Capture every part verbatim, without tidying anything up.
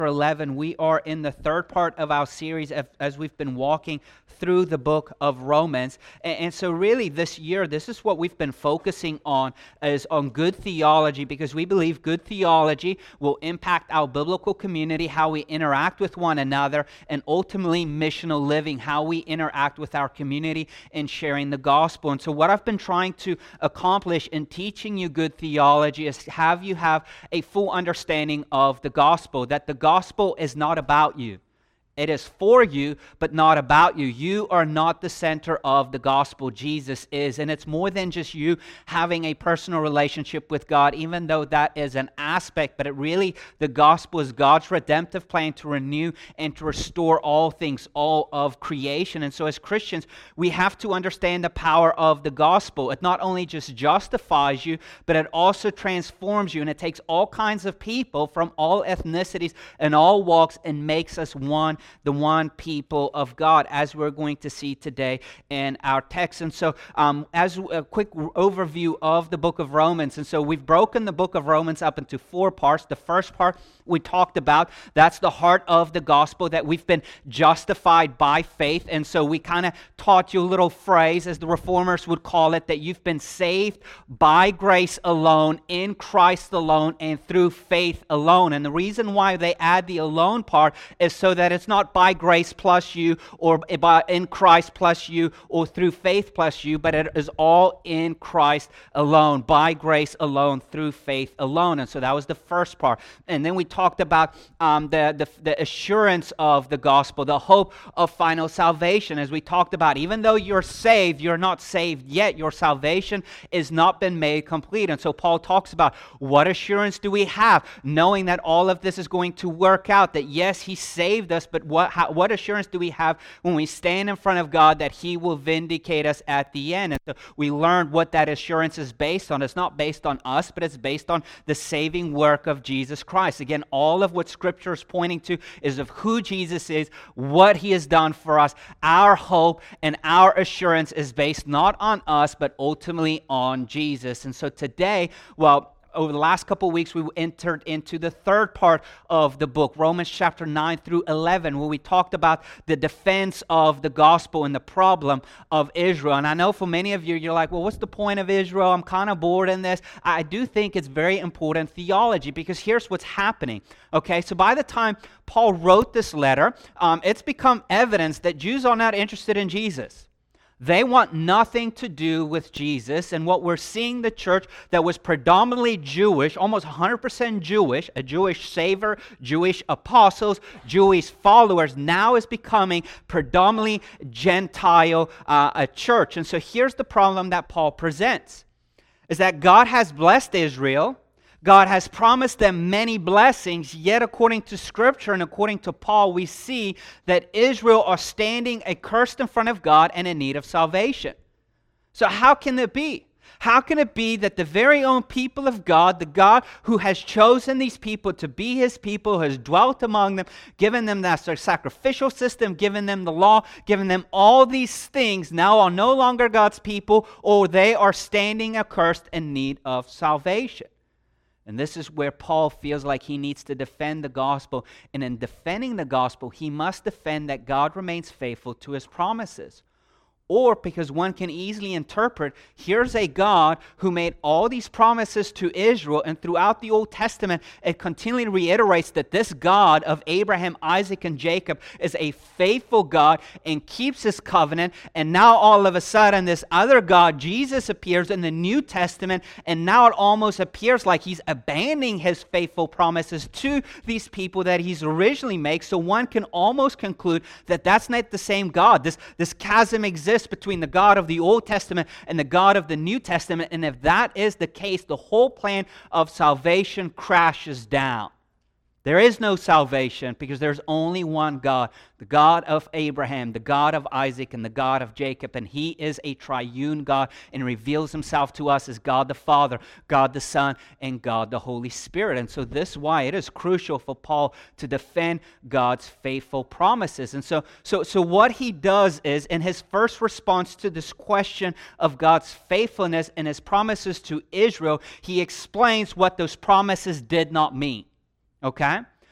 eleven. We are in the third part of our series as, as we've been walking through the book of Romans. And, and so really this year, this is what we've been focusing on, is on good theology, because we believe good theology will impact our biblical community, how we interact with one another, and ultimately missional living, how we interact with our community and sharing the gospel. And so what I've been trying to accomplish in teaching you good theology is have you have a full understanding of the gospel, that the gospel is not about you. It is for you, but not about you. You are not the center of the gospel. Jesus is. And it's more than just you having a personal relationship with God, even though that is an aspect. But it really, the gospel is God's redemptive plan to renew and to restore all things, all of creation. And so as Christians, we have to understand the power of the gospel. It not only just justifies you, but it also transforms you. And it takes all kinds of people from all ethnicities and all walks and makes us one. The one people of God, as we're going to see today in our text. And so um, as a quick overview of the book of Romans, and so we've broken the book of Romans up into four parts. The first part we talked about, that's the heart of the gospel, that we've been justified by faith. And so we kind of taught you a little phrase, as the reformers would call it, that you've been saved by grace alone, in Christ alone, and through faith alone. And the reason why they add the alone part is so that it's not by grace plus you, or by in Christ plus you, or through faith plus you, but it is all in Christ alone, by grace alone, through faith alone. And so that was the first part. And then we talked about um, the, the, the assurance of the gospel, the hope of final salvation. As we talked about, even though you're saved, you're not saved yet. Your salvation has not been made complete. And so Paul talks about, what assurance do we have, knowing that all of this is going to work out, that yes, he saved us, but what how, what assurance do we have when we stand in front of God that he will vindicate us at the end? And so we learned what that assurance is based on. It's not based on us, but it's based on the saving work of Jesus Christ. Again, all of what Scripture is pointing to is of who Jesus is, what he has done for us. Our hope and our assurance is based not on us, but ultimately on Jesus. And so today, well, over the last couple of weeks, we entered into the third part of the book, Romans chapter nine through eleven, where we talked about the defense of the gospel and the problem of Israel. And I know for many of you, you're like, well, what's the point of Israel? I'm kind of bored in this. I do think it's very important theology, because here's what's happening. Okay, so by the time Paul wrote this letter, um, it's become evidence that Jews are not interested in Jesus. They want nothing to do with Jesus. And what we're seeing, the church that was predominantly Jewish, almost one hundred percent Jewish, a Jewish Savior, Jewish apostles, Jewish followers, now is becoming predominantly Gentile uh, a church. And so here's the problem that Paul presents, is that God has blessed Israel. God has promised them many blessings, yet according to Scripture and according to Paul, we see that Israel are standing accursed in front of God and in need of salvation. So how can it be? How can it be that the very own people of God, the God who has chosen these people to be his people, who has dwelt among them, given them that sacrificial system, given them the law, given them all these things, now are no longer God's people, or they are standing accursed in need of salvation? And this is where Paul feels like he needs to defend the gospel. And in defending the gospel, he must defend that God remains faithful to his promises. Or because one can easily interpret, here's a God who made all these promises to Israel, and throughout the Old Testament, it continually reiterates that this God of Abraham, Isaac, and Jacob is a faithful God and keeps his covenant. And now all of a sudden, this other God, Jesus, appears in the New Testament, and now it almost appears like he's abandoning his faithful promises to these people that he's originally made. So one can almost conclude that that's not the same God. This, this chasm exists between the God of the Old Testament and the God of the New Testament. And if that is the case, the whole plan of salvation crashes down. There is no salvation because there's only one God, the God of Abraham, the God of Isaac, and the God of Jacob. And he is a triune God and reveals himself to us as God the Father, God the Son, and God the Holy Spirit. And so this is why it is crucial for Paul to defend God's faithful promises. And so, so, so what he does is, in his first response to this question of God's faithfulness and his promises to Israel, he explains what those promises did not mean. Okay?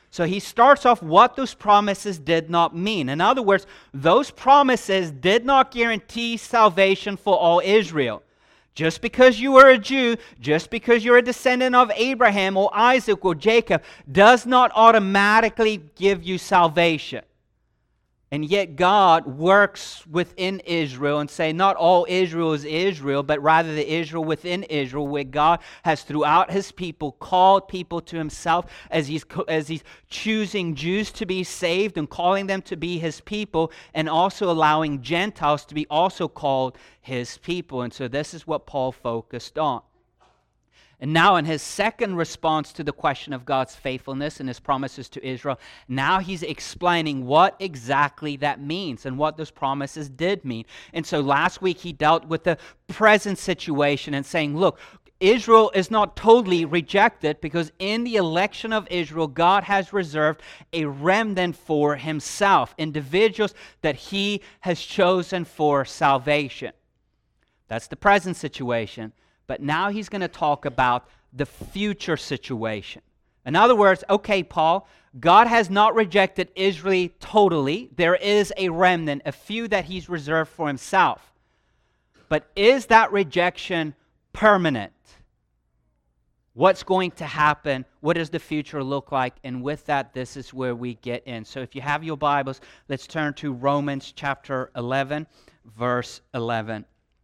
So he starts off what those promises did not mean. In other words, those promises did not guarantee salvation for all Israel. Just because you are a Jew, just because you're a descendant of Abraham or Isaac or Jacob, does not automatically give you salvation. And yet God works within Israel and say not all Israel is Israel, but rather the Israel within Israel, where God has throughout His people called people to Himself as He's, as he's choosing Jews to be saved and calling them to be His people, and also allowing Gentiles to be also called His people. And so this is what Paul focused on. And now in his second response to the question of God's faithfulness and His promises to Israel, now he's explaining what exactly that means and what those promises did mean. And so last week he dealt with the present situation and saying, look, Israel is not totally rejected, because in the election of Israel, God has reserved a remnant for Himself, individuals that He has chosen for salvation. That's the present situation. But now he's going to talk about the future situation. In other words, okay, Paul, God has not rejected Israel totally. There is a remnant, a few that He's reserved for Himself. But is that rejection permanent? What's going to happen? What does the future look like? And with that, this is where we get in. So if you have your Bibles, let's turn to Romans chapter eleven, verse eleven.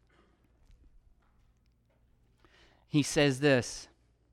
He says this,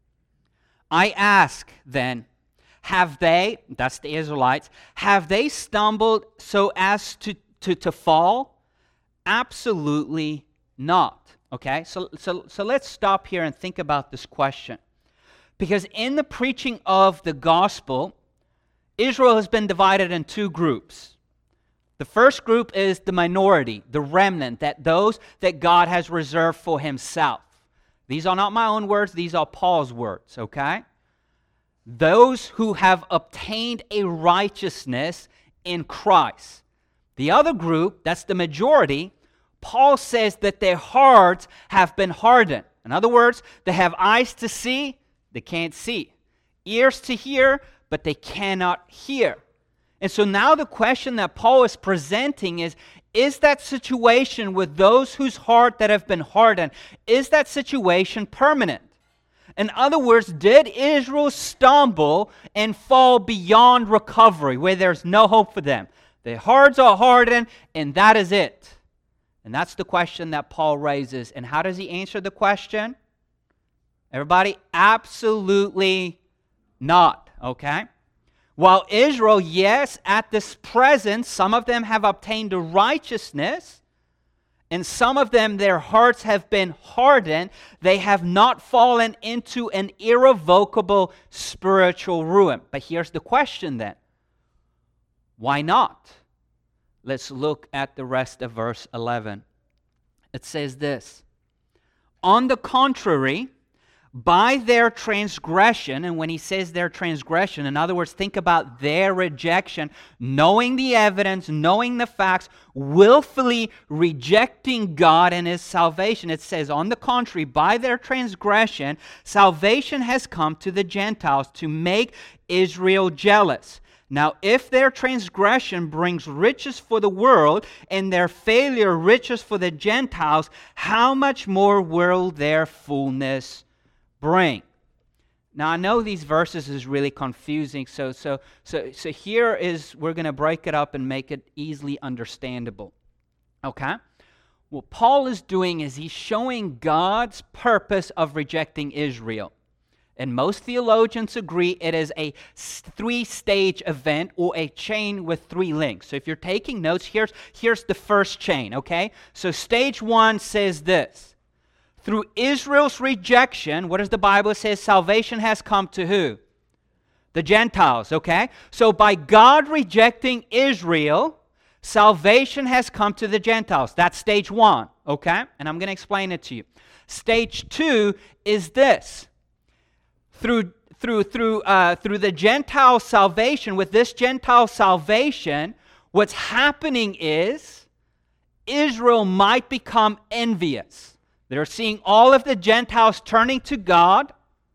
I ask then, have they, that's the Israelites, have they stumbled so as to, to, to fall? Absolutely not. Okay, so, so, so let's stop here and think about this question. Because in the preaching of the gospel, Israel has been divided in two groups. The first group is the minority, the remnant, that those that God has reserved for Himself. These are not my own words, these are Paul's words, okay? Those who have obtained a righteousness in Christ. The other group, that's the majority, Paul says that their hearts have been hardened. In other words, they have eyes to see, they can't see. Ears to hear, but they cannot hear. And so now the question that Paul is presenting is, is that situation with those whose heart that have been hardened, is that situation permanent? In other words, did Israel stumble and fall beyond recovery, where there's no hope for them? Their hearts are hardened, and that is it. And that's the question that Paul raises. And how does he answer the question? Everybody, absolutely not, okay? While Israel, yes, at this present, some of them have obtained a righteousness, and some of them, their hearts have been hardened, they have not fallen into an irrevocable spiritual ruin. But here's the question then. Why not? Let's look at the rest of verse eleven. It says this, on the contrary, by their transgression, and when he says their transgression, in other words, think about their rejection, knowing the evidence, knowing the facts, willfully rejecting God and His salvation. It says, on the contrary, by their transgression, salvation has come to the Gentiles to make Israel jealous. Now, if their transgression brings riches for the world, and their failure riches for the Gentiles, how much more will their fullness bring? Now, I know these verses is really confusing, so so so so here is, we're going to break it up and make it easily understandable. Okay? What Paul is doing is he's showing God's purpose of rejecting Israel. And most theologians agree it is a three-stage event, or a chain with three links. So if you're taking notes, here's, here's the first chain, okay? So stage one says this. Through Israel's rejection, what does the Bible say? Salvation has come to who? The Gentiles, okay? So by God rejecting Israel, salvation has come to the Gentiles. That's stage one, okay? And I'm going to explain it to you. Stage two is this. Through, through, through, uh, through the Gentile salvation, with this Gentile salvation, what's happening is Israel might become envious. They're seeing all of the Gentiles turning to God.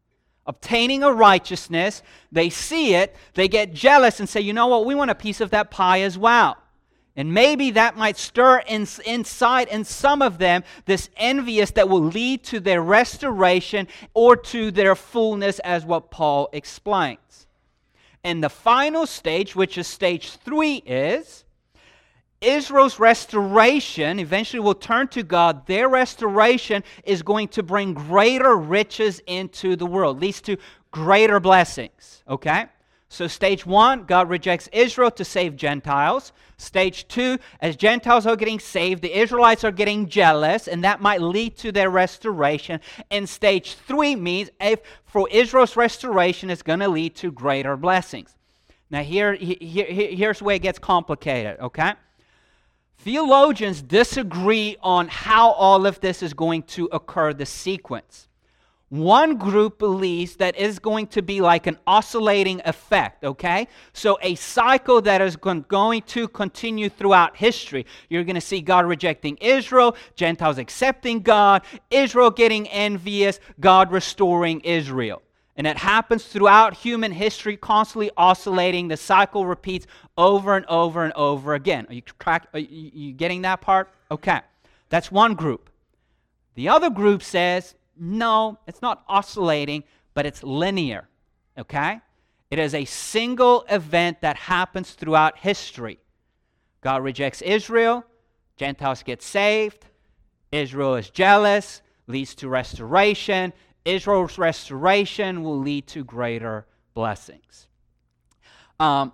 obtaining a righteousness. They see it, they get jealous and say, you know what, we want a piece of that pie as well. And maybe that might stir in, inside in some of them this envious that will lead to their restoration or to their fullness, as what Paul explains. And the final stage, which is stage three, is Israel's restoration eventually will turn to God. Their restoration is going to bring greater riches into the world, leads to greater blessings. Okay? So stage one, God rejects Israel to save Gentiles. Stage two, as Gentiles are getting saved, the Israelites are getting jealous, and that might lead to their restoration. And stage three means if for Israel's restoration, it's going to lead to greater blessings. Now here, here, here's where it gets complicated, okay? Theologians disagree on how all of this is going to occur, the sequence. One group believes that it's going to be like an oscillating effect, okay? So a cycle that is going to continue throughout history. You're going to see God rejecting Israel, Gentiles accepting God, Israel getting envious, God restoring Israel. And it happens throughout human history, constantly oscillating. The cycle repeats over and over and over again. Are you, track, are you, you getting that part? Okay. That's one group. The other group says, no, it's not oscillating, but it's linear, okay? It is a single event that happens throughout history. God rejects Israel, Gentiles get saved, Israel is jealous, leads to restoration. Israel's restoration will lead to greater blessings. Um,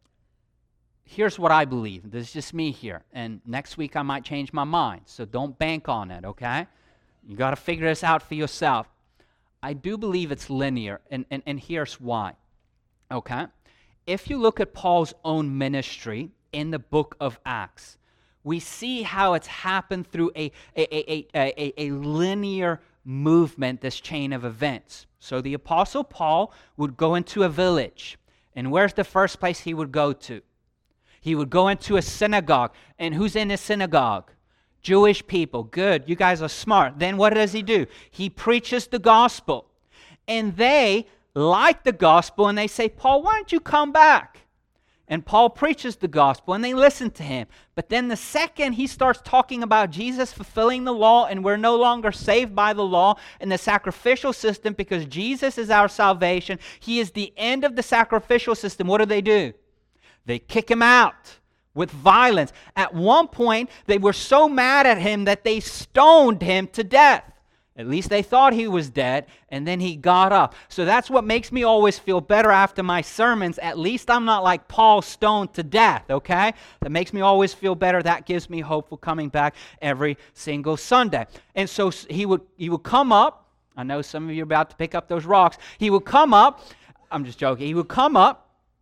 here's what I believe. This is just me here, and next week I might change my mind, so don't bank on it, okay? You got to figure this out for yourself. I do believe it's linear, and, and, and here's why. Okay? If you look at Paul's own ministry in the book of Acts, we see how it's happened through a, a, a, a, a, a linear movement, this chain of events. So the Apostle Paul would go into a village, and where's the first place he would go to? He would go into a synagogue, and who's in a synagogue? Jewish people. Good. You guys are smart. Then what does he do? He preaches the gospel. And they like the gospel and they say, Paul, why don't you come back? And Paul preaches the gospel and they listen to him. But then the second he starts talking about Jesus fulfilling the law and we're no longer saved by the law and the sacrificial system because Jesus is our salvation, he is the end of the sacrificial system. What do they do? They kick him out with violence. At one point, they were so mad at him that they stoned him to death. At least they thought he was dead, and then he got up. So that's what makes me always feel better after my sermons. At least I'm not like Paul, stoned to death, okay? That makes me always feel better. That gives me hope for coming back every single Sunday. And so he would, he would come up. I know some of you are about to pick up those rocks. He would come up. I'm just joking. He would come up,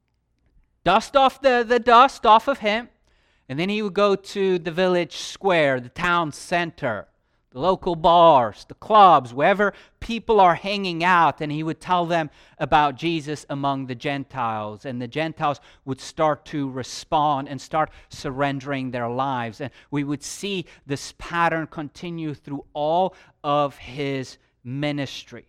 dust off the, the dust off of him, and then he would go to the village square, the town center, the local bars, the clubs, wherever people are hanging out, and he would tell them about Jesus among the Gentiles, and the Gentiles would start to respond and start surrendering their lives. And we would see this pattern continue through all of his ministry.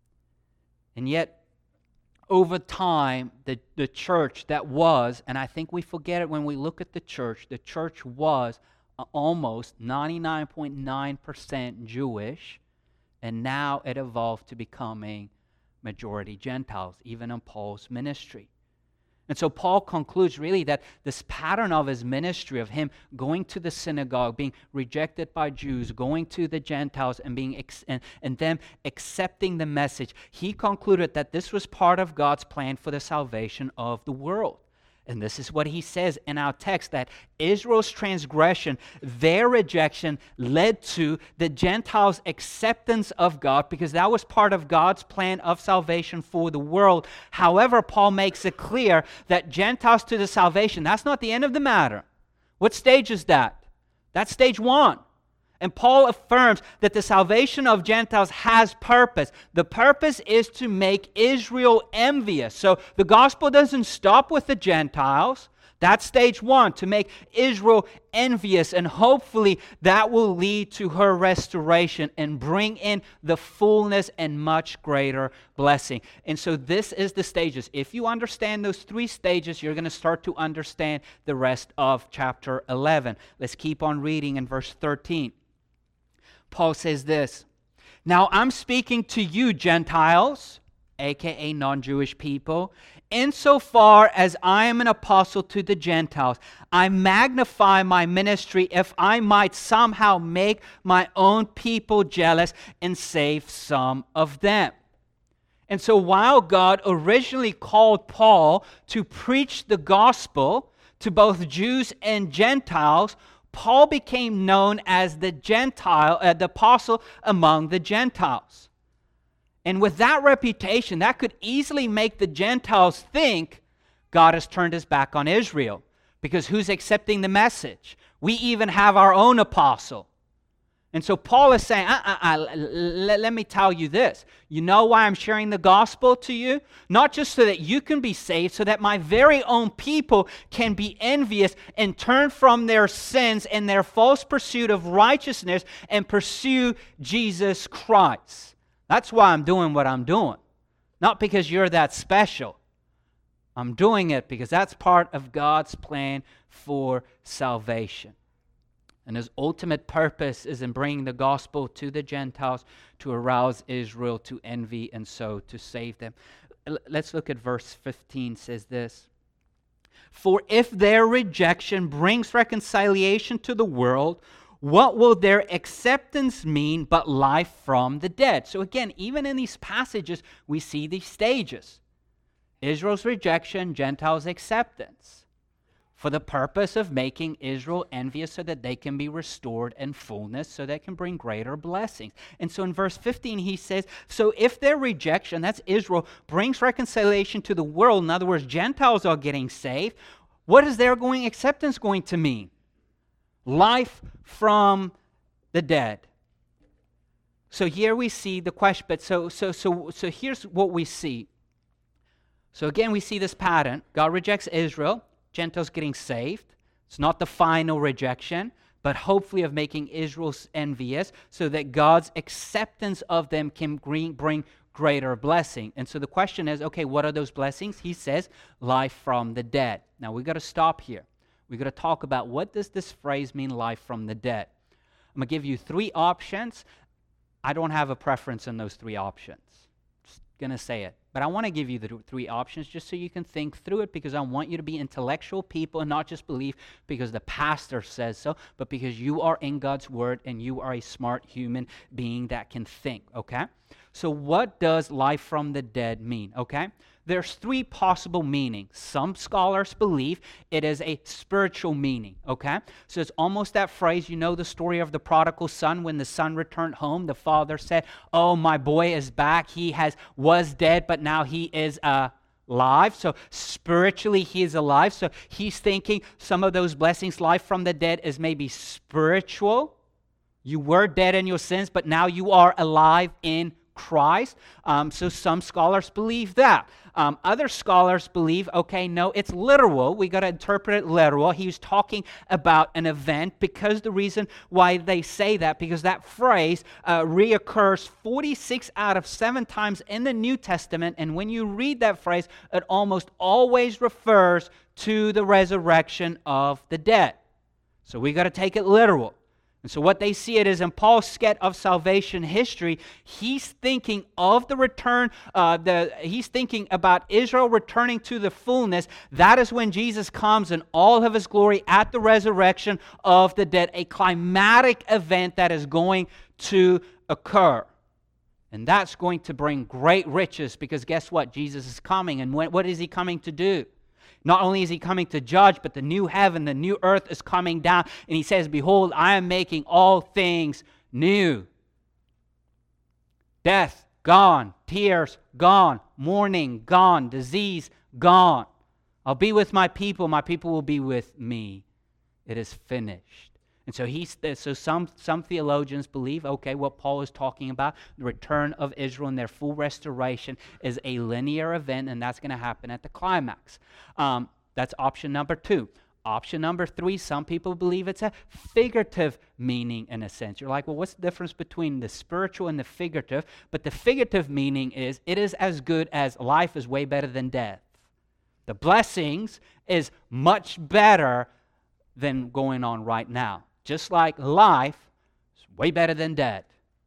And yet, over time, the, the church that was, and I think we forget it when we look at the church, the church was almost ninety-nine point nine percent Jewish, and now it evolved to becoming majority Gentiles, even in Paul's ministry. And so Paul concludes really that this pattern of his ministry, of him going to the synagogue, being rejected by Jews, going to the Gentiles and being ex- and, and them accepting the message, he concluded that this was part of God's plan for the salvation of the world. And this is what he says in our text, that Israel's transgression, their rejection, led to the Gentiles' acceptance of God, because that was part of God's plan of salvation for the world. However, Paul makes it clear that Gentiles to the salvation, that's not the end of the matter. What stage is that? That's stage one. And Paul affirms that the salvation of Gentiles has purpose. The purpose is to make Israel envious. So the gospel doesn't stop with the Gentiles. That's stage one, to make Israel envious, and hopefully that will lead to her restoration and bring in the fullness and much greater blessing. And so this is the stages. If you understand those three stages, you're going to start to understand the rest of chapter eleven. Let's keep on reading in verse thirteen. Paul says this, "Now I'm speaking to you, Gentiles," aka non-Jewish people, "insofar as I am an apostle to the Gentiles, I magnify my ministry if I might somehow make my own people jealous and save some of them." And so while God originally called Paul to preach the gospel to both Jews and Gentiles, Paul became known as the Gentile, uh, the apostle among the Gentiles. And with that reputation, that could easily make the Gentiles think God has turned his back on Israel. Because who's accepting the message? We even have our own apostle. And so Paul is saying, uh, uh, uh, let, let me tell you this. You know why I'm sharing the gospel to you? Not just so that you can be saved, so that my very own people can be envious and turn from their sins and their false pursuit of righteousness and pursue Jesus Christ. That's why I'm doing what I'm doing. Not because you're that special. I'm doing it because that's part of God's plan for salvation. And his ultimate purpose is in bringing the gospel to the Gentiles to arouse Israel to envy and so to save them. Let's look at verse fifteen. It says this, "For if their rejection brings reconciliation to the world, what will their acceptance mean but life from the dead?" So again, even in these passages, we see these stages. Israel's rejection, Gentiles' acceptance, for the purpose of making Israel envious so that they can be restored in fullness, so they can bring greater blessings. And so in verse fifteen, he says, so if their rejection, that's Israel, brings reconciliation to the world, in other words, Gentiles are getting saved, what is their going acceptance going to mean? Life from the dead. So here we see the question, but so so so so here's what we see. So again, we see this pattern. God rejects Israel, Gentiles getting saved. It's not the final rejection, but hopefully of making Israel envious so that God's acceptance of them can bring, bring greater blessing. And so the question is, okay, what are those blessings? He says, life from the dead. Now we've got to stop here. We're going to talk about what does this phrase mean, life from the dead. I'm going to give you three options. I don't have a preference in those three options. Just going to say it. But I want to give you the three options just so you can think through it, because I want you to be intellectual people and not just believe because the pastor says so, but because you are in God's word and you are a smart human being that can think, okay? So what does life from the dead mean, okay? There's three possible meanings. Some scholars believe it is a spiritual meaning, okay? So it's almost that phrase, you know the story of the prodigal son. When the son returned home, the father said, oh, my boy is back. He has was dead, but now he is uh, alive. So spiritually, he is alive. So he's thinking some of those blessings, life from the dead, is maybe spiritual. You were dead in your sins, but now you are alive in Christ. Um, so some scholars believe that. Um, other scholars believe, okay, no, it's literal. We got to interpret it literal. He was talking about an event, because the reason why they say that, because that phrase uh, reoccurs forty-six out of seven times in the New Testament. And when you read that phrase, it almost always refers to the resurrection of the dead. So we got to take it literal. And so what they see it is, in Paul's sketch of salvation history, he's thinking of the return, uh, the he's thinking about Israel returning to the fullness. That is when Jesus comes in all of his glory at the resurrection of the dead, a climatic event that is going to occur. And that's going to bring great riches, because guess what? Jesus is coming. And when, what is he coming to do? Not only is he coming to judge, but the new heaven, the new earth is coming down. And he says, behold, I am making all things new. Death gone, tears gone, mourning gone, disease gone. I'll be with my people, my people will be with me. It is finished. And so he's so some some theologians believe, okay, what Paul is talking about, the return of Israel and their full restoration, is a linear event, and that's going to happen at the climax. Um, That's option number two. Option number three, some people believe it's a figurative meaning in a sense. You're like, well, what's the difference between the spiritual and the figurative? But the figurative meaning is it is as good as life is way better than death. The blessings is much better than going on right now. Just like life is way better than death.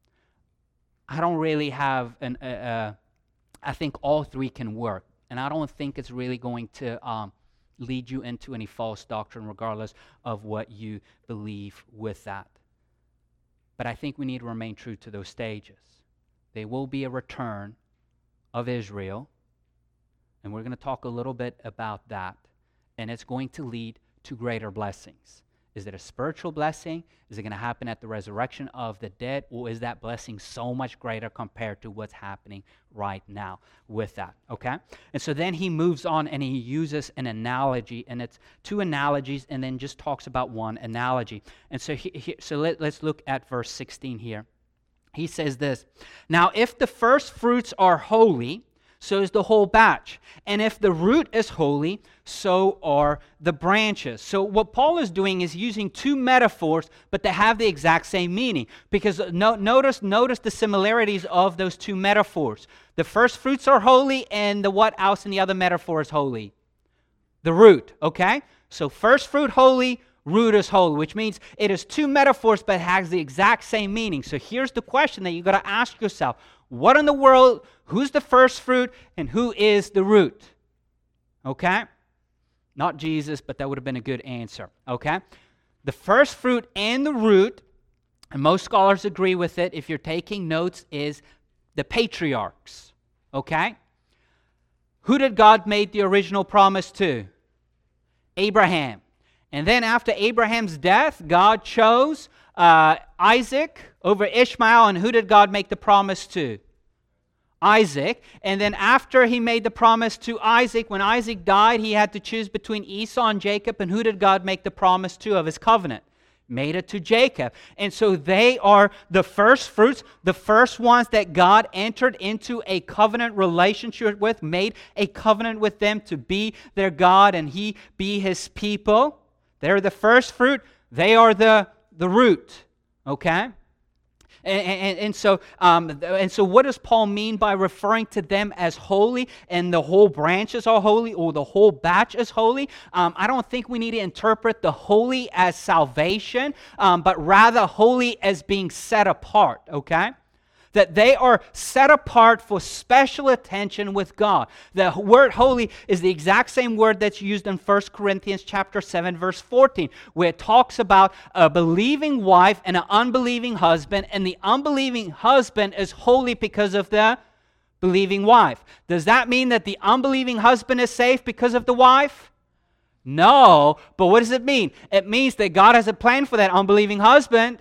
I don't really have an, uh, uh, I think all three can work. And I don't think it's really going to um, lead you into any false doctrine regardless of what you believe with that. But I think we need to remain true to those stages. There will be a return of Israel. And we're going to talk a little bit about that. And it's going to lead to greater blessings. Is it a spiritual blessing? Is it going to happen at the resurrection of the dead? Or is that blessing so much greater compared to what's happening right now with that? Okay? And so then he moves on and he uses an analogy. And it's two analogies and then just talks about one analogy. And so, he, he, so let, let's look at verse sixteen here. He says this, "Now if the first fruits are holy, so is the whole batch. And if the root is holy, so are the branches." So what Paul is doing is using two metaphors, but they have the exact same meaning. Because no, notice, notice the similarities of those two metaphors. The first fruits are holy, and the what else in the other metaphor is holy? The root, okay? So first fruit holy, root is holy, which means it is two metaphors, but it has the exact same meaning. So here's the question that you got to ask yourself. What in the world, who's the first fruit and who is the root? Okay? Not Jesus, but that would have been a good answer. Okay? The first fruit and the root, and most scholars agree with it if you're taking notes, is the patriarchs. Okay? Who did God make the original promise to? Abraham. And then after Abraham's death, God chose uh, Isaac over Ishmael. And who did God make the promise to? Isaac. And then after he made the promise to Isaac, when Isaac died, he had to choose between Esau and Jacob. And who did God make the promise to of his covenant? Made it to Jacob. And so they are the first fruits, the first ones that God entered into a covenant relationship with, made a covenant with them to be their God and he be his people. They're the first fruit. They are the, the root. Okay? And, and, and so um, and so what does Paul mean by referring to them as holy and the whole branches are holy or the whole batch is holy? Um, I don't think we need to interpret the holy as salvation, um, but rather holy as being set apart, okay? That they are set apart for special attention with God. The word holy is the exact same word that's used in First Corinthians chapter seven, verse fourteen, where it talks about a believing wife and an unbelieving husband, and the unbelieving husband is holy because of the believing wife. Does that mean that the unbelieving husband is safe because of the wife? No, but what does it mean? It means that God has a plan for that unbelieving husband.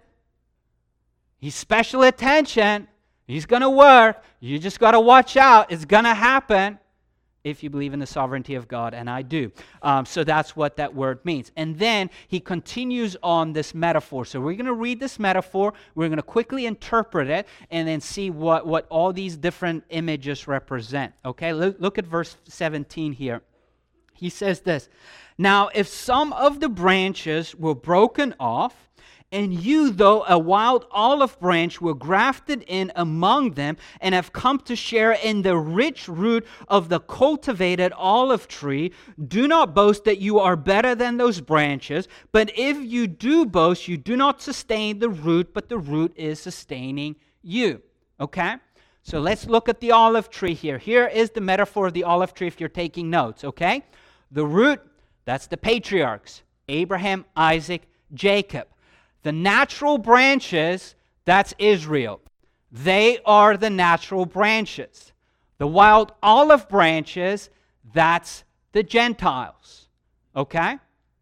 He's special attention. He's going to work. You just got to watch out. It's going to happen if you believe in the sovereignty of God, and I do. Um, so that's what that word means. And then he continues on this metaphor. So we're going to read this metaphor. We're going to quickly interpret it and then see what, what all these different images represent. Okay, look, look at verse seventeen here. He says this, "Now if some of the branches were broken off, and you, though a wild olive branch, were grafted in among them and have come to share in the rich root of the cultivated olive tree, do not boast that you are better than those branches. But if you do boast, you do not sustain the root, but the root is sustaining you." Okay? So let's look at the olive tree here. Here is the metaphor of the olive tree if you're taking notes, okay? The root, that's the patriarchs, Abraham, Isaac, Jacob. The natural branches, that's Israel. They are the natural branches. The wild olive branches, that's the Gentiles. Okay?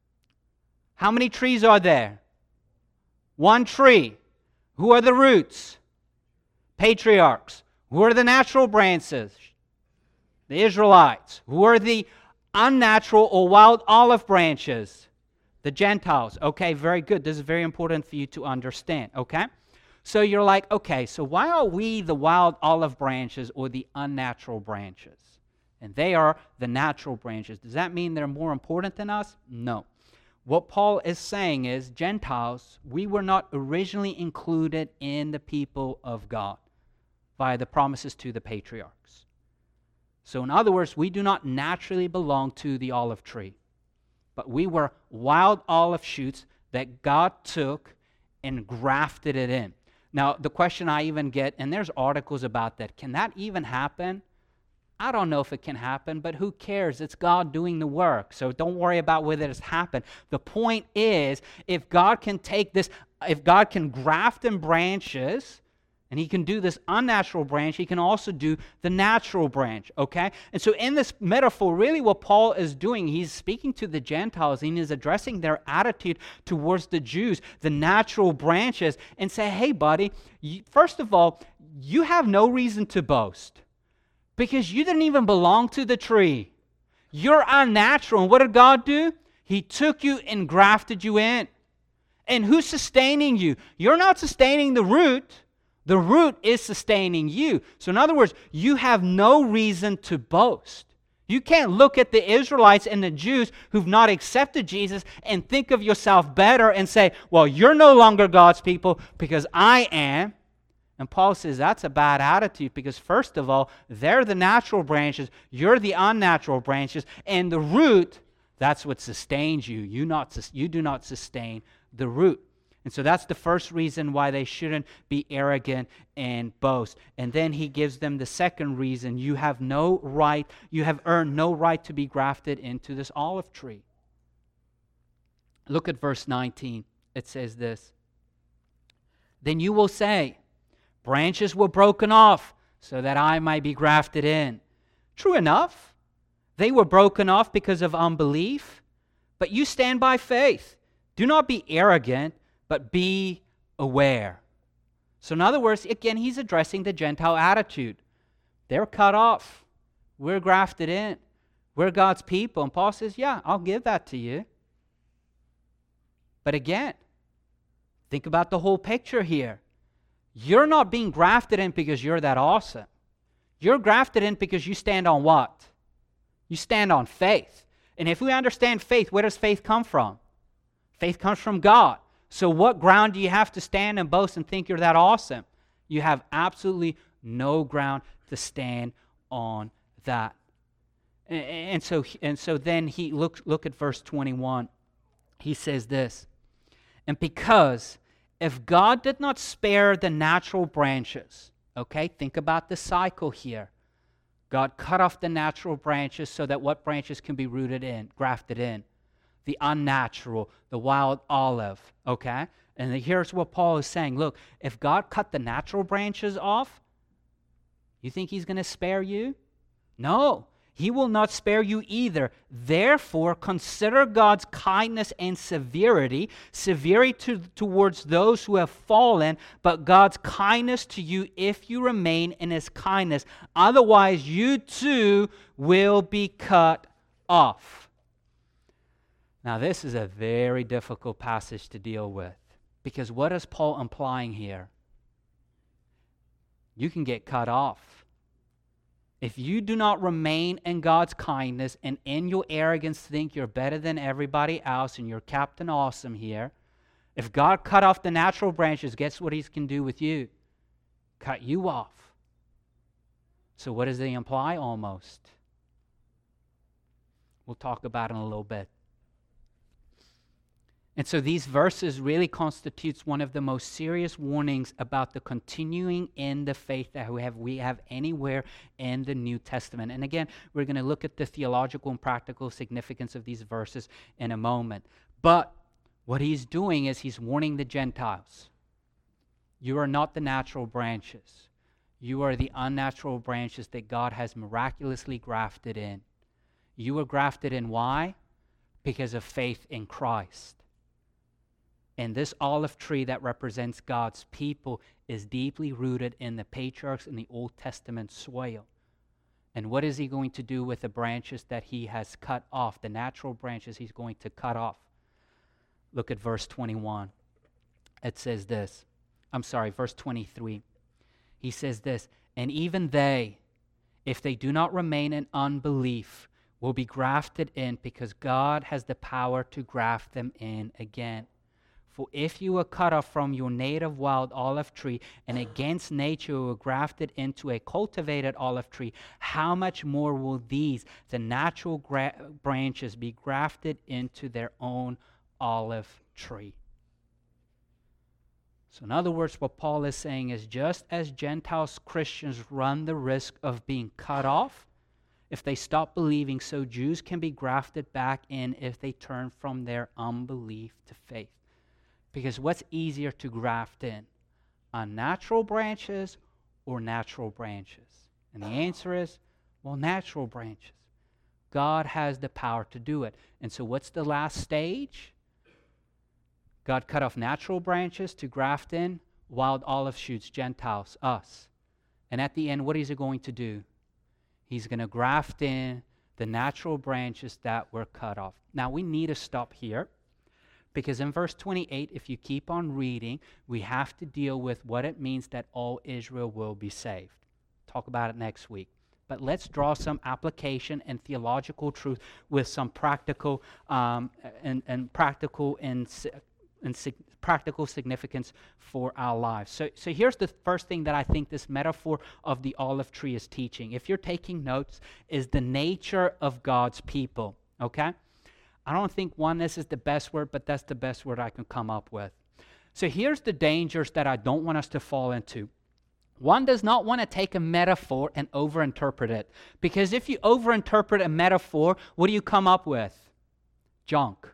How many trees are there? One tree. Who are the roots? Patriarchs. Who are the natural branches? The Israelites. Who are the unnatural or wild olive branches? The Gentiles. Okay, very good. This is very important for you to understand, okay? So you're like, okay, so why are we the wild olive branches or the unnatural branches? and they are the natural branches. Does that mean they're more important than us? No. What Paul is saying is, Gentiles, we were not originally included in the people of God via the promises to the patriarchs. So in other words, we do not naturally belong to the olive tree, but we were wild olive shoots that God took and grafted it in. Now, the question I even get, and there's articles about that, can that even happen? I don't know if it can happen, but who cares? It's God doing the work. So don't worry about whether it's happened. The point is, if God can take this, if God can graft in branches, and he can do this unnatural branch, he can also do the natural branch, okay? And so in this metaphor, really what Paul is doing, he's speaking to the Gentiles and he's addressing their attitude towards the Jews, the natural branches, and say, hey, buddy, you, first of all, you have no reason to boast because you didn't even belong to the tree. You're unnatural. And what did God do? He took you and grafted you in. And who's sustaining you? You're not sustaining the root. The root is sustaining you. So in other words, you have no reason to boast. You can't look at the Israelites and the Jews who've not accepted Jesus and think of yourself better and say, well, you're no longer God's people because I am. And Paul says that's a bad attitude because first of all, they're the natural branches, you're the unnatural branches, and the root, that's what sustains you. You, not, you do not sustain the root. And so that's the first reason why they shouldn't be arrogant and boast. And then he gives them the second reason. You have no right, you have earned no right to be grafted into this olive tree. Look at verse nineteen. It says this. Then you will say, branches were broken off so that I might be grafted in. True enough. They were broken off because of unbelief, but you stand by faith. Do not be arrogant, but be aware. So in other words, again, he's addressing the Gentile attitude. They're cut off. We're grafted in. We're God's people. And Paul says, yeah, I'll give that to you. But again, think about the whole picture here. You're not being grafted in because you're that awesome. You're grafted in because you stand on what? You stand on faith. And if we understand faith, where does faith come from? Faith comes from God. So what ground do you have to stand and boast and think you're that awesome? You have absolutely no ground to stand on that. And, and so and so then he look look at verse twenty-one. He says this, and because if God did not spare the natural branches, okay, think about the cycle here. God cut off the natural branches so that what branches can be rooted in, grafted in? The unnatural, the wild olive, okay? And here's what Paul is saying. Look, if God cut the natural branches off, you think he's going to spare you? No, he will not spare you either. Therefore, consider God's kindness and severity, severity to, towards those who have fallen, but God's kindness to you if you remain in his kindness. Otherwise, you too will be cut off. Now, this is a very difficult passage to deal with because what is Paul implying here? You can get cut off. If you do not remain in God's kindness and in your arrogance think you're better than everybody else and you're Captain Awesome here, if God cut off the natural branches, guess what he can do with you? Cut you off. So what does he imply almost? We'll talk about it in a little bit. And so these verses really constitutes one of the most serious warnings about the continuing in the faith that we have, we have anywhere in the New Testament. And again, we're going to look at the theological and practical significance of these verses in a moment. But what he's doing is he's warning the Gentiles. You are not the natural branches. You are the unnatural branches that God has miraculously grafted in. You were grafted in. Why? Because of faith in Christ. And this olive tree that represents God's people is deeply rooted in the patriarchs in the Old Testament soil. And what is he going to do with the branches that he has cut off, the natural branches he's going to cut off? Look at verse twenty-one. It says this. I'm sorry, verse twenty-three. He says this, and even they, if they do not remain in unbelief, will be grafted in because God has the power to graft them in again. For if you were cut off from your native wild olive tree and against nature were grafted into a cultivated olive tree, how much more will these, the natural gra- branches, be grafted into their own olive tree? So in other words, what Paul is saying is just as Gentiles Christians run the risk of being cut off if they stop believing, so Jews can be grafted back in if they turn from their unbelief to faith. Because what's easier to graft in? Unnatural branches or natural branches? And the answer is, well, natural branches. God has the power to do it. And so what's the last stage? God cut off natural branches to graft in wild olive shoots, Gentiles, us. And at the end, what is he going to do? He's going to graft in the natural branches that were cut off. Now, we need to stop here. Because in verse twenty-eight, if you keep on reading, we have to deal with what it means that all Israel will be saved. Talk about it next week. But let's draw some application and theological truth with some practical um, and, and practical and, and sig- practical significance for our lives. So, so here's the first thing that I think this metaphor of the olive tree is teaching. If you're taking notes, is the nature of God's people. Okay? I don't think oneness is the best word, but that's the best word I can come up with. So here's the dangers that I don't want us to fall into. One does not want to take a metaphor and overinterpret it. Because if you overinterpret a metaphor, what do you come up with? Junk.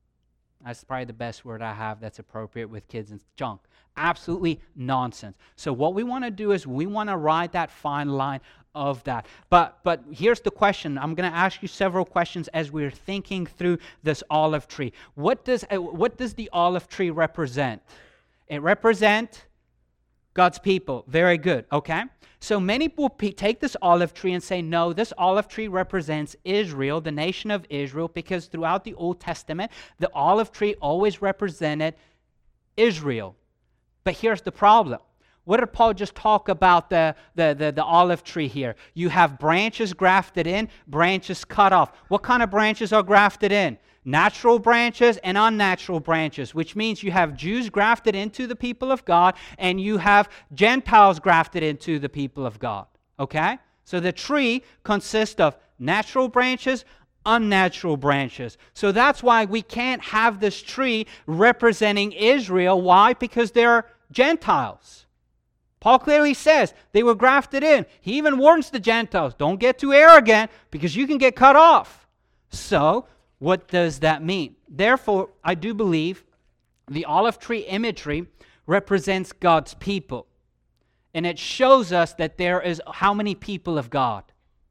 That's probably the best word I have that's appropriate with kids and junk. Absolutely nonsense. So what we want to do is we want to ride that fine line of that. But but here's the question. I'm going to ask you several questions as we're thinking through this olive tree. What does uh, what does the olive tree represent? It represents God's people. Very good. Okay. So many people take this olive tree and say, no, this olive tree represents Israel, the nation of Israel, because throughout the Old Testament, the olive tree always represented Israel. But here's the problem. What did Paul just talk about the, the, the, the olive tree here? You have branches grafted in, branches cut off. What kind of branches are grafted in? Natural branches and unnatural branches, which means you have Jews grafted into the people of God and you have Gentiles grafted into the people of God. Okay? So the tree consists of natural branches, unnatural branches. So that's why we can't have this tree representing Israel. Why? Because they're Gentiles. Paul clearly says they were grafted in. He even warns the Gentiles, don't get too arrogant because you can get cut off. So, what does that mean? Therefore, I do believe the olive tree imagery represents God's people. And it shows us that there is how many people of God?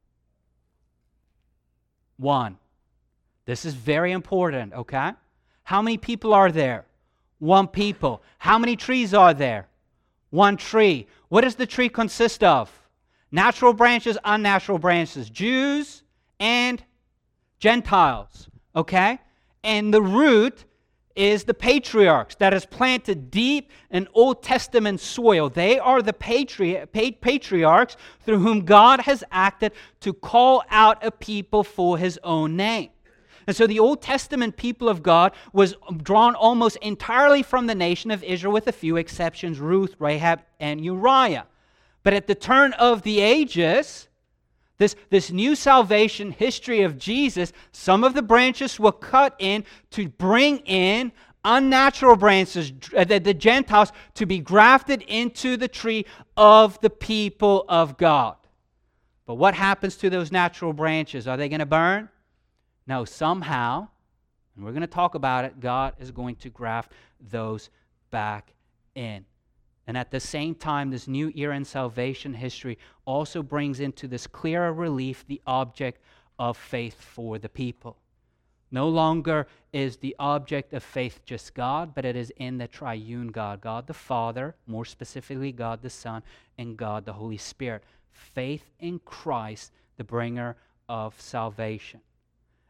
One. This is very important, okay? How many people are there? One people. How many trees are there? One tree. What does the tree consist of? Natural branches, unnatural branches. Jews and Gentiles. Okay? And the root is the patriarchs that is planted deep in Old Testament soil. They are the patri- patriarchs through whom God has acted to call out a people for His own name. And so the Old Testament people of God was drawn almost entirely from the nation of Israel with a few exceptions, Ruth, Rahab, and Uriah. But at the turn of the ages, this, this new salvation history of Jesus, some of the branches were cut in to bring in unnatural branches, the, the Gentiles, to be grafted into the tree of the people of God. But what happens to those natural branches? Are they going to burn? No, somehow, and we're going to talk about it, God is going to graft those back in. And at the same time, this new era in salvation history also brings into this clearer relief the object of faith for the people. No longer is the object of faith just God, but it is in the triune God, God the Father, more specifically God the Son, and God the Holy Spirit. Faith in Christ, the bringer of salvation.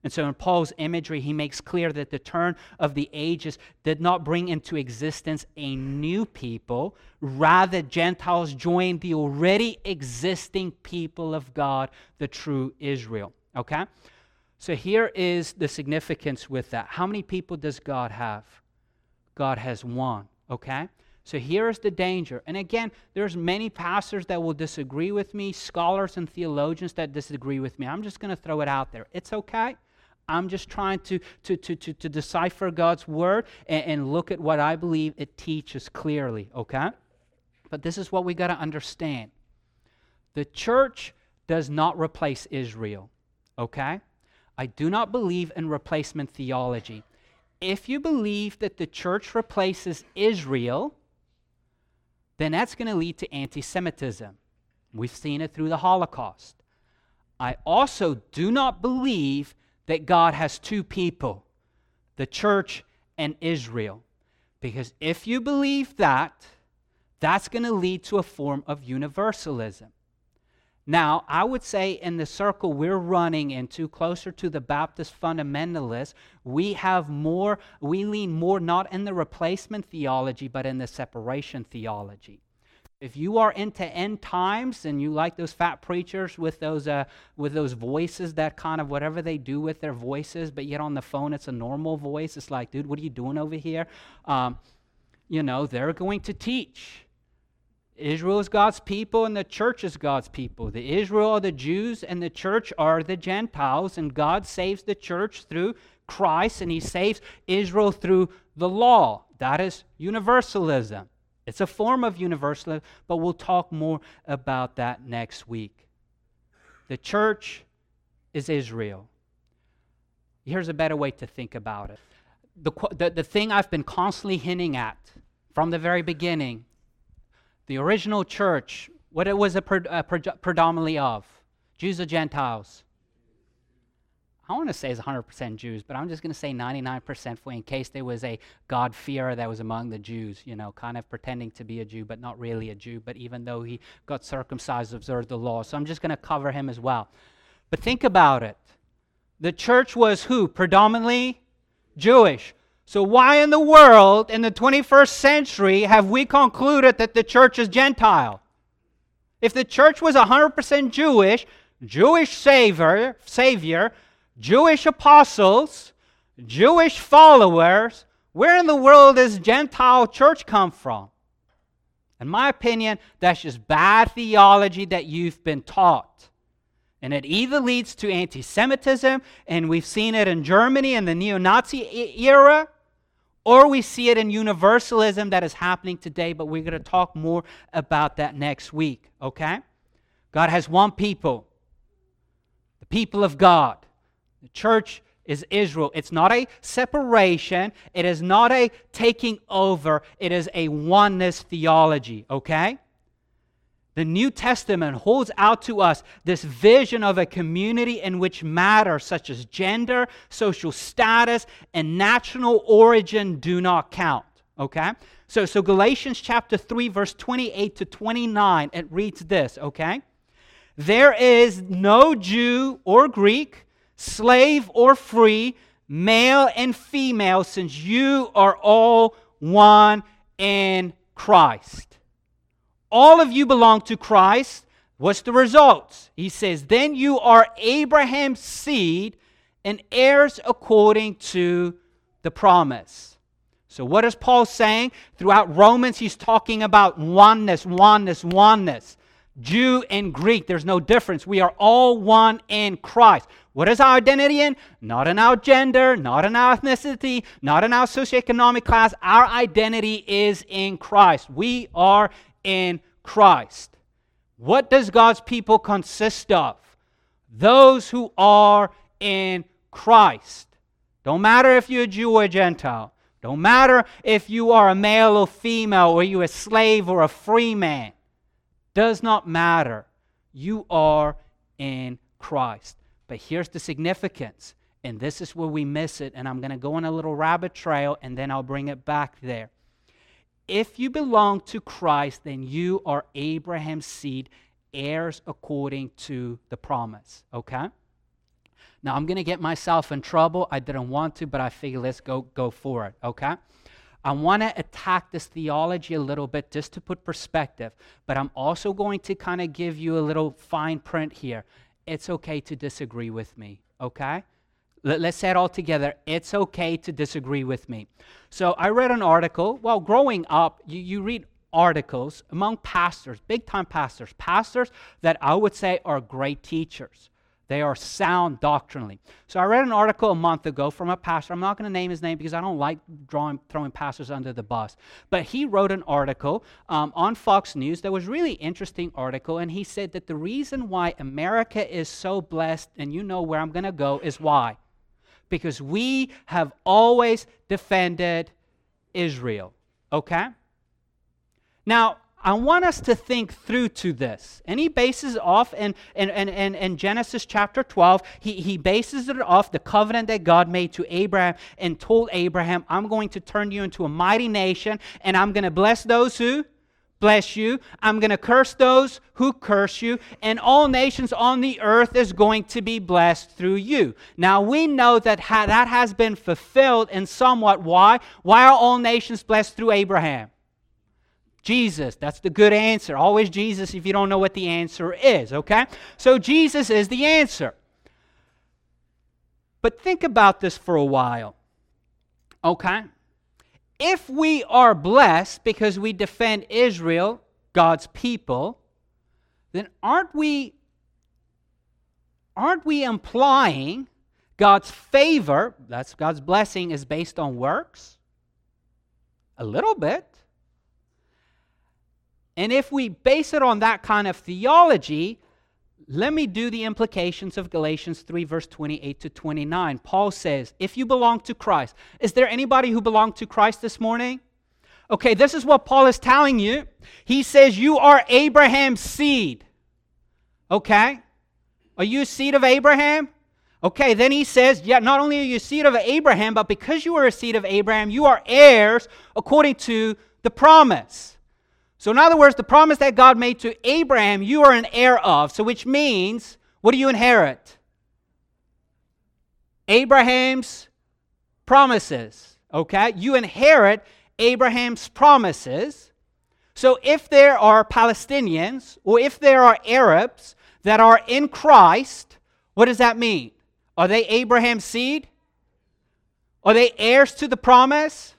And so in Paul's imagery, he makes clear that the turn of the ages did not bring into existence a new people. Rather, Gentiles joined the already existing people of God, the true Israel. Okay? So here is the significance with that. How many people does God have? God has one. Okay? So here is the danger. And again, there's many pastors that will disagree with me, scholars and theologians that disagree with me. I'm just going to throw it out there. It's okay. I'm just trying to, to, to, to, to decipher God's word and, and look at what I believe it teaches clearly, okay? But this is what we got to understand. The church does not replace Israel, okay? I do not believe in replacement theology. If you believe that the church replaces Israel, then that's going to lead to anti-Semitism. We've seen it through the Holocaust. I also do not believe that God has two people, the church and Israel. Because if you believe that, that's going to lead to a form of universalism. Now, I would say in the circle we're running into, closer to the Baptist fundamentalists, we have more, we lean more not in the replacement theology, but in the separation theology. If you are into end times and you like those fat preachers with those uh, with those voices that kind of whatever they do with their voices, but yet on the phone it's a normal voice. It's like, dude, what are you doing over here? Um, you know, they're going to teach. Israel is God's people and the church is God's people. The Israel are the Jews and the church are the Gentiles, and God saves the church through Christ and he saves Israel through the law. That is universalism. It's a form of universalism, but we'll talk more about that next week. The church is Israel. Here's a better way to think about it. The, the, the thing I've been constantly hinting at from the very beginning, the original church, what it was a pre, uh, pre, predominantly of, Jews or Gentiles? I want to say it's one hundred percent Jews, but I'm just going to say ninety-nine percent for in case there was a God-fearer that was among the Jews, you know, kind of pretending to be a Jew, but not really a Jew, but even though he got circumcised, observed the law. So I'm just going to cover him as well. But think about it. The church was who? Predominantly Jewish. So why in the world, in the twenty-first century, have we concluded that the church is Gentile? If the church was one hundred percent Jewish, Jewish Savior, Savior, Jewish apostles, Jewish followers, where in the world does Gentile church come from? In my opinion, that's just bad theology that you've been taught. And it either leads to anti-Semitism, and we've seen it in Germany in the neo-Nazi era, or we see it in universalism that is happening today, but we're going to talk more about that next week, okay? God has one people, the people of God. The church is Israel. It's not a separation. It is not a taking over. It is a oneness theology, okay? The New Testament holds out to us this vision of a community in which matters such as gender, social status, and national origin do not count, okay? So, so Galatians chapter three, verse twenty-eight to twenty-nine, it reads this, okay? There is no Jew or Greek, slave or free, male and female, since you are all one in Christ. All of you belong to Christ. What's the result? He says, then you are Abraham's seed and heirs according to the promise. So what is Paul saying? Throughout Romans, he's talking about oneness, oneness, oneness. Jew and Greek, there's no difference. We are all one in Christ. What is our identity in? Not in our gender, not in our ethnicity, not in our socioeconomic class. Our identity is in Christ. We are in Christ. What does God's people consist of? Those who are in Christ. Don't matter if you're a Jew or a Gentile. Don't matter if you are a male or female, or you're a slave or a free man. Does not matter. You are in Christ. But here's the significance, and this is where we miss it, and I'm going to go on a little rabbit trail, and then I'll bring it back there. If you belong to Christ, then you are Abraham's seed, heirs according to the promise, okay? Now, I'm going to get myself in trouble. I didn't want to, but I figured let's go, go for it, okay? I want to attack this theology a little bit just to put perspective, but I'm also going to kind of give you a little fine print here. It's okay to disagree with me, okay? Let's say it all together. It's okay to disagree with me. So I read an article. Well, growing up, you, you read articles among pastors, big-time pastors, pastors that I would say are great teachers. They are sound doctrinally. So I read an article a month ago from a pastor. I'm not going to name his name because I don't like drawing, throwing pastors under the bus. But he wrote an article um, on Fox News that was a really interesting article, and he said that the reason why America is so blessed, and you know where I'm going to go, is why? Because we have always defended Israel, okay? Now, I want us to think through to this. And he bases it off in, in, in, in, in Genesis chapter twelve. He, he bases it off the covenant that God made to Abraham and told Abraham, I'm going to turn you into a mighty nation, and I'm going to bless those who bless you. I'm going to curse those who curse you, and all nations on the earth is going to be blessed through you. Now, we know that ha- that has been fulfilled in somewhat. Why? Why are all nations blessed through Abraham? Jesus, that's the good answer. Always Jesus if you don't know what the answer is, okay? So Jesus is the answer. But think about this for a while, okay? If we are blessed because we defend Israel, God's people, then aren't we, aren't we implying God's favor, that's God's blessing, is based on works? A little bit. And if we base it on that kind of theology, let me do the implications of Galatians three, verse twenty-eight to twenty-nine. Paul says, if you belong to Christ, is there anybody who belongs to Christ this morning? Okay, this is what Paul is telling you. He says, you are Abraham's seed. Okay? Are you a seed of Abraham? Okay, then he says, yeah, not only are you a seed of Abraham, but because you are a seed of Abraham, you are heirs according to the promise. So in other words, the promise that God made to Abraham, you are an heir of. So which means, what do you inherit? Abraham's promises. Okay? You inherit Abraham's promises. So if there are Palestinians, or if there are Arabs that are in Christ, what does that mean? Are they Abraham's seed? Are they heirs to the promise?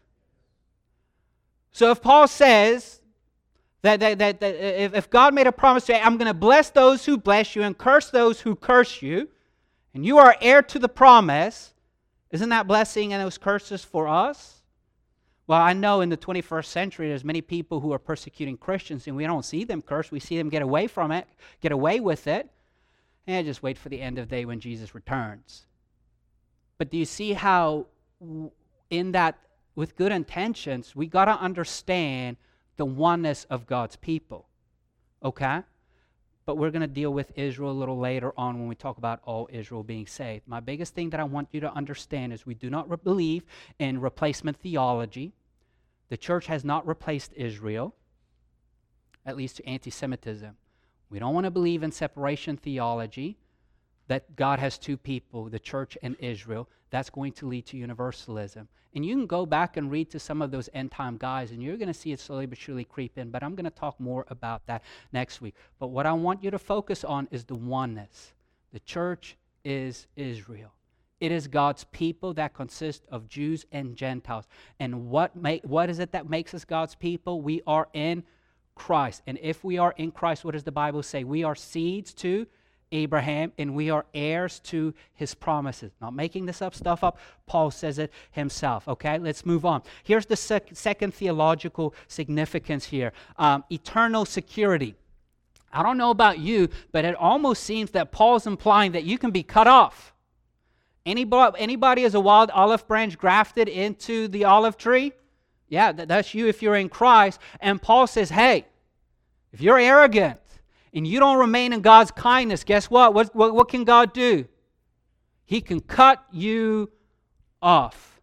So if Paul says, That, that, that, that if, if God made a promise to, I'm going to bless those who bless you and curse those who curse you, and you are heir to the promise, isn't that blessing and those curses for us? Well, I know in the twenty-first century there's many people who are persecuting Christians, and we don't see them curse. We see them get away from it, get away with it, and just wait for the end of the day when Jesus returns. But do you see how in that, with good intentions, we got to understand the oneness of God's people, okay? But we're going to deal with Israel a little later on when we talk about all Israel being saved. My biggest thing that I want you to understand is we do not re- believe in replacement theology. The church has not replaced Israel, at least to anti-Semitism. We don't want to believe in separation theology, that God has two people, the church and Israel. That's going to lead to universalism. And you can go back and read to some of those end-time guys, and you're going to see it slowly but surely creep in. But I'm going to talk more about that next week. But what I want you to focus on is the oneness. The church is Israel. It is God's people that consist of Jews and Gentiles. And what make, what is it that makes us God's people? We are in Christ. And if we are in Christ, what does the Bible say? We are seeds to Abraham, and we are heirs to his promises. Not making this up stuff up. Paul says it himself. Okay, let's move on. Here's the sec- second theological significance here. Um, eternal security. I don't know about you, but it almost seems that Paul's implying that you can be cut off. Anybody, anybody is a wild olive branch grafted into the olive tree? Yeah, that, that's you if you're in Christ. And Paul says, hey, if you're arrogant, and you don't remain in God's kindness, guess what? What, what? what can God do? He can cut you off.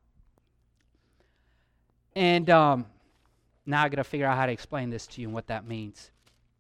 And um, now I got to figure out how to explain this to you and what that means.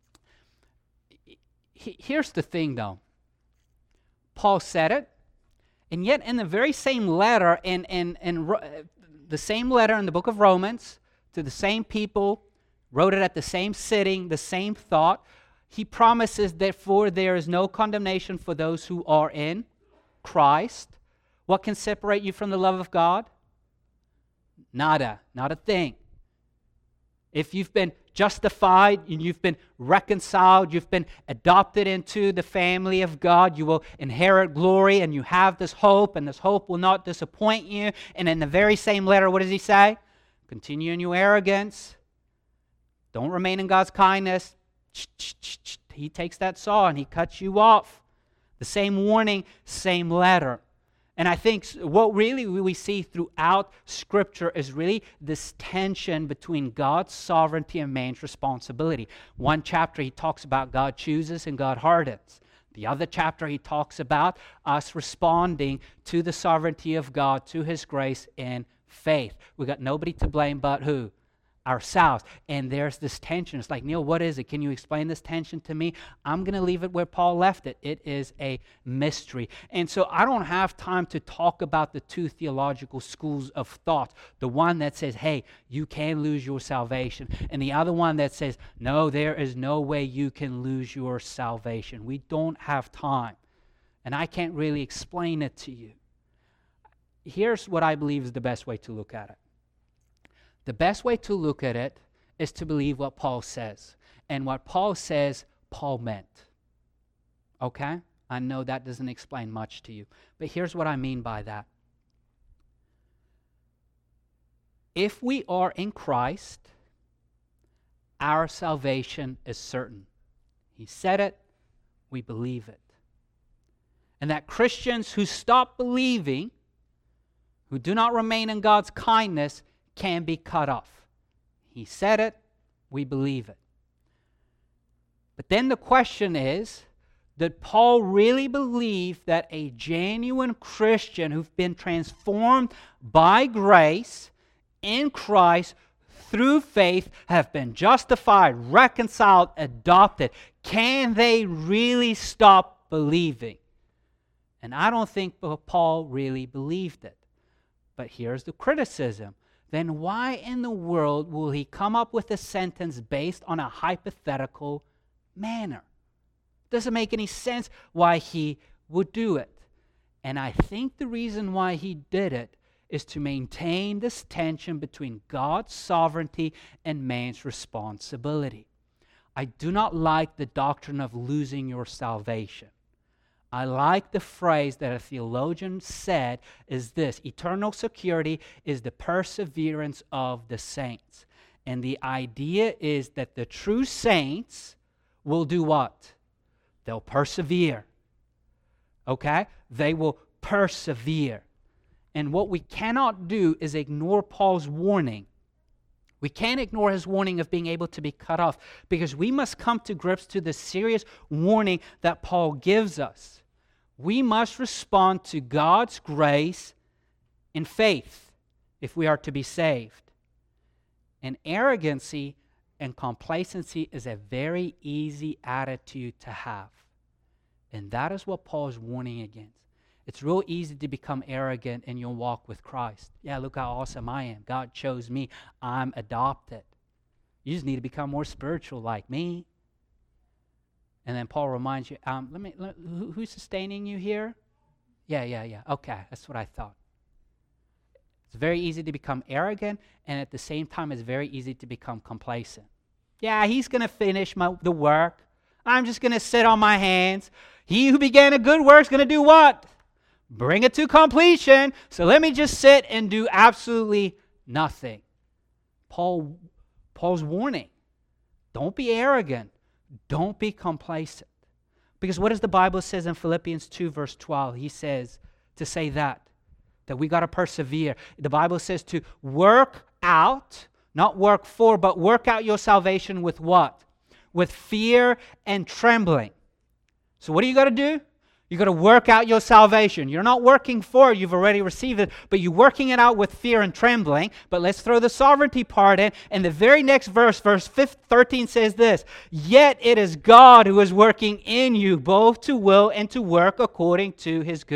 Here's the thing, though. Paul said it. And yet in the very same letter, in, in, in Ro- the same letter in the book of Romans, to the same people, wrote it at the same sitting, the same thought, he promises, therefore there is no condemnation for those who are in Christ. What can separate you from the love of God? Nada, not a thing. If you've been justified and you've been reconciled, you've been adopted into the family of God, you will inherit glory, and you have this hope, and this hope will not disappoint you. And in the very same letter, what does he say? Continue in your arrogance. Don't remain in God's kindness. He takes that saw and he cuts you off. The same warning, same letter. And I think what really we see throughout Scripture is really this tension between God's sovereignty and man's responsibility. One chapter he talks about God chooses and God hardens. The other chapter he talks about us responding to the sovereignty of God, to His grace in faith. We got nobody to blame but who? Ourselves. And there's this tension. It's like, Neil, what is it? Can you explain this tension to me? I'm going to leave it where Paul left it. It is a mystery. And so I don't have time to talk about the two theological schools of thought. The one that says, hey, you can lose your salvation. And the other one that says, no, there is no way you can lose your salvation. We don't have time. And I can't really explain it to you. Here's what I believe is the best way to look at it. The best way to look at it is to believe what Paul says. And what Paul says, Paul meant. Okay? I know that doesn't explain much to you. But here's what I mean by that. If we are in Christ, our salvation is certain. He said it, we believe it. And that Christians who stop believing, who do not remain in God's kindness, can be cut off. He said it, we believe it. But then the question is, did Paul really believe that a genuine Christian who've been transformed by grace in Christ through faith, have been justified, reconciled, adopted, can they really stop believing? And I don't think Paul really believed it. But here's the criticism. Then why in the world will he come up with a sentence based on a hypothetical manner? Doesn't make any sense why he would do it. And I think the reason why he did it is to maintain this tension between God's sovereignty and man's responsibility. I do not like the doctrine of losing your salvation. I like the phrase that a theologian said is this: eternal security is the perseverance of the saints. And the idea is that the true saints will do what? They'll persevere. Okay? They will persevere. And what we cannot do is ignore Paul's warning. We can't ignore his warning of being able to be cut off, because we must come to grips to the serious warning that Paul gives us. We must respond to God's grace in faith if we are to be saved. And arrogancy and complacency is a very easy attitude to have. And that is what Paul is warning against. It's real easy to become arrogant in your walk with Christ. Yeah, look how awesome I am. God chose me. I'm adopted. You just need to become more spiritual like me. And then Paul reminds you, um, let me, let, who, who's sustaining you here? Yeah, yeah, yeah. Okay, that's what I thought. It's very easy to become arrogant, and at the same time, it's very easy to become complacent. Yeah, he's going to finish my, the work. I'm just going to sit on my hands. He who began a good work is going to do what? Bring it to completion. So let me just sit and do absolutely nothing. Paul, Paul's warning, don't be arrogant. Don't be complacent. Because what does the Bible says in Philippians two verse twelve? He says to say that, that we got to persevere. The Bible says to work out, not work for, but work out your salvation with what? With fear and trembling. So what do you got to do? You got to work out your salvation. You're not working for it. You've already received it, but you're working it out with fear and trembling. But let's throw the sovereignty part in. And the very next verse, verse thirteen says this: yet it is God who is working in you both to will and to work according to His good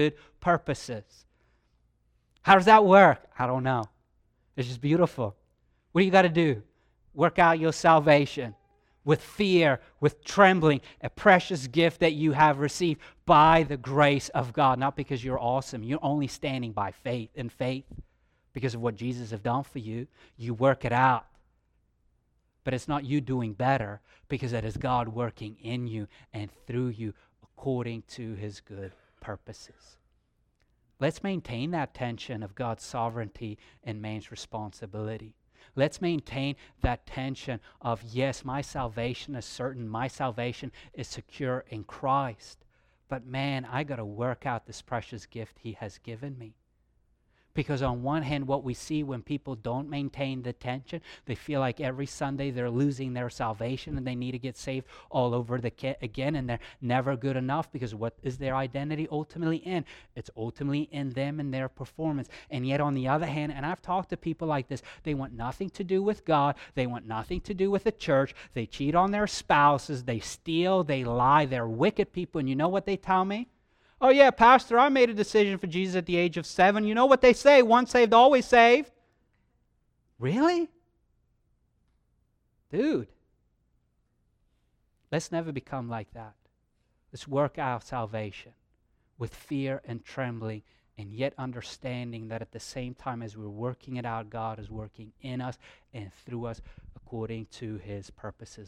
purposes. How does that work? I don't know. It's just beautiful. What do you got to do? Work out your salvation with fear, with trembling, a precious gift that you have received by the grace of God. Not because you're awesome. You're only standing by faith and faith because of what Jesus has done for you. You work it out. But it's not you doing better, because it is God working in you and through you according to his good purposes. Let's maintain that tension of God's sovereignty and man's responsibility. Let's maintain that tension of, yes, my salvation is certain, my salvation is secure in Christ, but man, I got to work out this precious gift he has given me. Because on one hand, what we see when people don't maintain the tension, they feel like every Sunday they're losing their salvation and they need to get saved all over the ca- again, and they're never good enough, because what is their identity ultimately in? It's ultimately in them and their performance. And yet on the other hand, and I've talked to people like this, they want nothing to do with God. They want nothing to do with the church. They cheat on their spouses. They steal. They lie. They're wicked people. And you know what they tell me? Oh yeah, Pastor, I made a decision for Jesus at the age of seven. You know what they say? Once saved, always saved. Really? Dude. Let's never become like that. Let's work out salvation with fear and trembling, and yet understanding that at the same time as we're working it out, God is working in us and through us according to his purposes.